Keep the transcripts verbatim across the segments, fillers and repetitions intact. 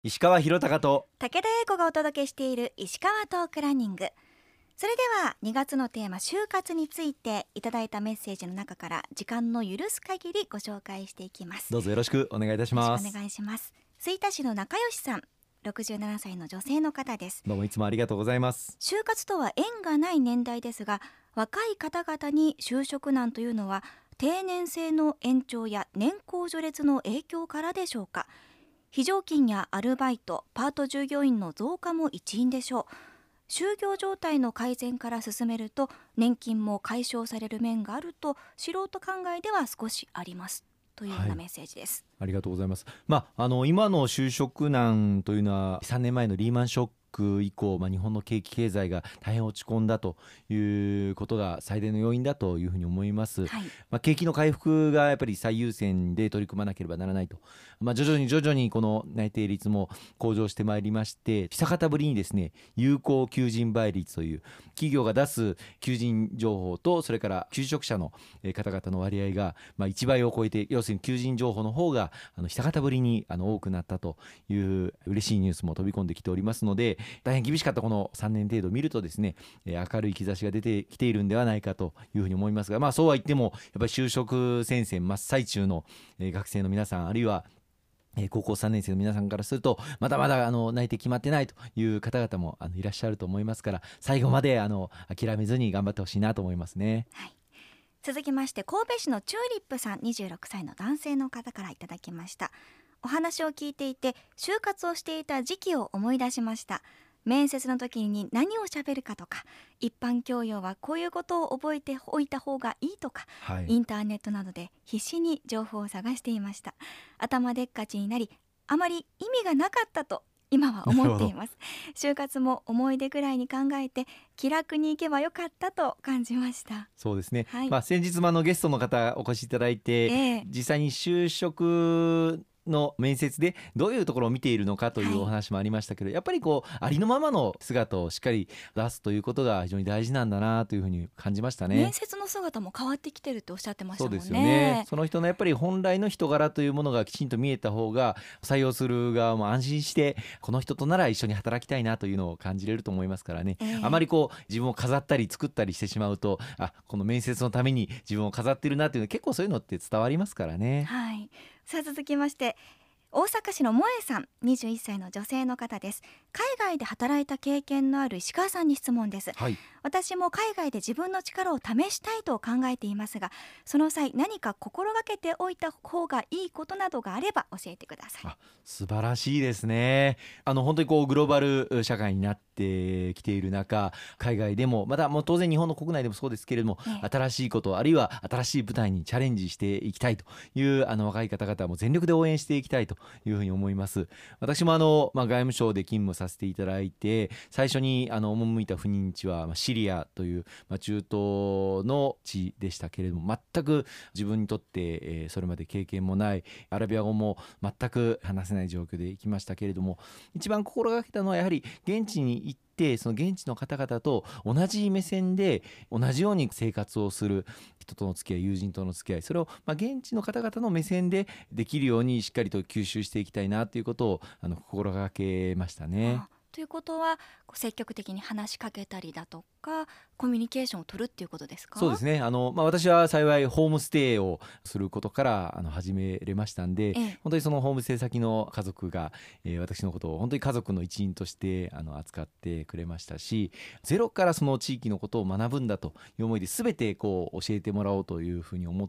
石川博隆と武田英子がお届けしている石川トークランニング。それではにがつのテーマ就活についていただいたメッセージの中から時間の許す限りご紹介していきます。 どうぞよろしくお願いいたします。 よろしくお願いします。吹田市の仲良しさん、ろくじゅうななさいの女性の方です。 どうもいつもありがとうございます。 就活とは縁がない年代ですが、若い方々に就職難というのは定年制の延長や年功序列の影響からでしょうか。非常勤やアルバイト、パート従業員の増加も一因でしょう。就業状態の改善から進めると年金も解消される面があると素人考えでは少しありますというようなメッセージです、 はい、ありがとうございます。まあ、あの今の就職難というのはさんねんまえのリーマンショック以降、まあ、日本の景気経済が大変落ち込んだということが最大の要因だというふうに思います、 はい。 まあ、景気の回復がやっぱり最優先で取り組まなければならないと、まあ、徐々に徐々にこの内定率も向上してまいりまして、久方ぶりにですね有効求人倍率という企業が出す求人情報とそれから求職者の方々の割合がまあいちばいを超えて、要するに求人情報の方があの久方ぶりにあの多くなったという嬉しいニュースも飛び込んできておりますので、大変厳しかったこのさんねん程度見るとですね、明るい兆しが出てきているんではないかというふうに思いますが、まあそうは言ってもやっぱり就職戦線真っ最中の学生の皆さん、あるいは高校さんねん生の皆さんからするとまだまだあの内定決まってないという方々もあのいらっしゃると思いますから、最後まであの諦めずに頑張ってほしいなと思いますね。 はい、続きまして神戸市のチューリップさん、にじゅうろくさいの男性の方からいただきました。お話を聞いていて就活をしていた時期を思い出しました。面接の時に何を喋るかとか、一般教養はこういうことを覚えておいた方がいいとか、 はい、 インターネットなどで必死に情報を探していました。頭でっかちになりあまり意味がなかったと今は思っています。就活も思い出ぐらいに考えて気楽に行けばよかったと感じました。 そうですね、 はい。 まあ、先日もあのゲストの方お越しいただいて、 ええ、 実際に就職の面接でどういうところを見ているのかというお話もありましたけど、はい、やっぱりこうありのままの姿をしっかり出すということが非常に大事なんだなというふうに感じましたね。 面接の姿も変わってきてるっておっしゃってましたもんね。 そうですよね。その人のやっぱり本来の人柄というものがきちんと見えた方が採用する側も安心してこの人となら一緒に働きたいなというのを感じれると思いますからね、えー、あまりこう自分を飾ったり作ったりしてしまうと、あ、この面接のために自分を飾ってるなというのは結構そういうのって伝わりますからね。 はい。さあ続きまして大阪市の萌えさん、にじゅういっさいの女性の方です。海外で働いた経験のある石川さんに質問です、 はい、 私も海外で自分の力を試したいと考えていますが、その際何か心がけておいた方がいいことなどがあれば教えてください。 あ、素晴らしいですね。あの本当にこうグローバル社会になってきている中、海外でもまたもう当然日本の国内でもそうですけれども、ええ、新しいことあるいは新しい舞台にチャレンジしていきたいというあの若い方々も全力で応援していきたいというふうに思います。私もあの、まあ、外務省で勤務させていただいて、最初にあの赴いた赴任地は、まあ、シリアという、まあ、中東の地でしたけれども、全く自分にとって、えー、それまで経験もないアラビア語も全く話せない状況で行きましたけれども、一番心がけたのはやはり現地に行ってその現地の方々と同じ目線で同じように生活をする、人との付き合い、友人との付き合い、それをまあ現地の方々の目線でできるようにしっかりと吸収していきたいなということをあの心がけましたね。 ああ、ということはこう積極的に話しかけたりだとかコミュニケーションを取るっていうことですか？ そうですね。あの、まあ、私は幸いホームステイをすることからあの始めれましたんで、ええ、本当にそのホームステイ先の家族が、えー、私のことを本当に家族の一員としてあの扱ってくれましたし、ゼロからその地域のことを学ぶんだという思いで全てこう教えてもらおうというふうに思って、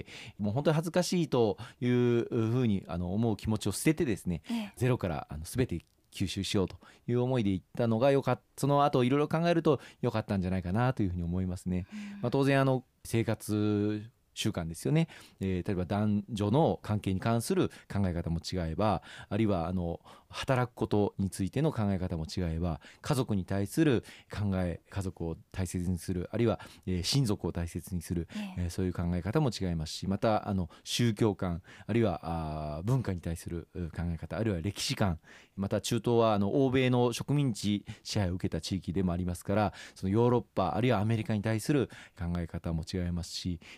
もう本当に恥ずかしいというふうにあの思う気持ちを捨ててですね、ええ、ゼロからあの全て吸収しようという思いで行ったのがよかった。その後いろいろ考えると良かったんじゃないかなというふうに思いますね。まあ、当然あの生活習慣ですよね、えー、例えば男女の関係に関する考え方も違えば、あるいはあの働くことについての考え方も違えば、家族に対する考え、家族を大切にする、あるいは、えー、親族を大切にする、えー、そういう考え方も違いますし、またあの宗教観、あるいはあ文化に対する考え方、あるいは歴史観、また中東はあの欧米の植民地支配を受けた地域でもありますから、そのヨーロッパあるいはアメリカに対する考え方も違いますし、まあ、本当に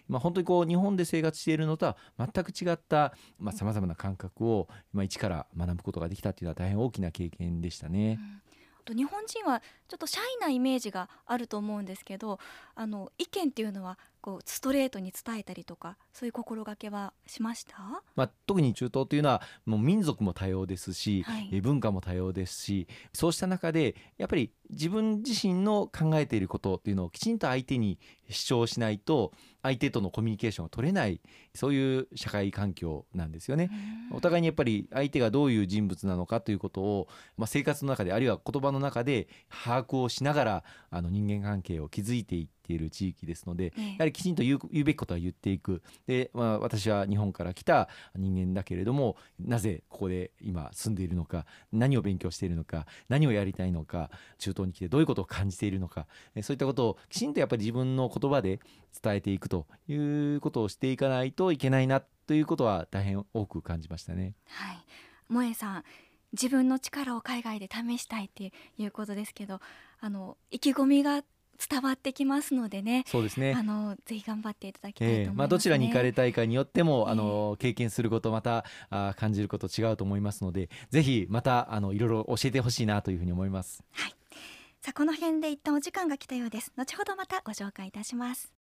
こう日本で生活しているのとは全く違ったさまざ、まな感覚を、まあ、一から学ぶことができたというのは大変大きな経験でしたね。 うん、日本人はちょっとシャイなイメージがあると思うんですけど、あの意見っていうのはこうストレートに伝えたりとか、そういう心がけはしました？ まあ、特に中東というのはもう民族も多様ですし、はい、文化も多様ですし、そうした中でやっぱり自分自身の考えていることっていうのをきちんと相手に主張しないと相手とのコミュニケーションが取れない、そういう社会環境なんですよね。お互いにやっぱり相手がどういう人物なのかということを、まあ、生活の中であるいは言葉の中で把握をしながらあの人間関係を築いていっている地域ですので、やはりきちんと言う、言うべきことは言っていく。で、まあ、私は日本から来た人間だけれども、なぜここで今住んでいるのか、何を勉強しているのか、何をやりたいのか、中東に来てどういうことを感じているのか、そういったことをきちんとやっぱり自分の言葉で伝えていくということをしていかないといけないなということは大変多く感じましたね。 はい、萌えさん、自分の力を海外で試したいっていうことですけど、あの意気込みが伝わってきますのでね。 そうですね。 あのぜひ頑張っていただきたいと思いますね。 えーまあ、どちらに行かれたいかによっても、えー、あの経験することまたあ感じること違うと思いますので、ぜひまたあのいろいろ教えてほしいなというふうに思います。 はい、さあこの辺で一旦お時間が来たようです。後ほどまたご紹介いたします。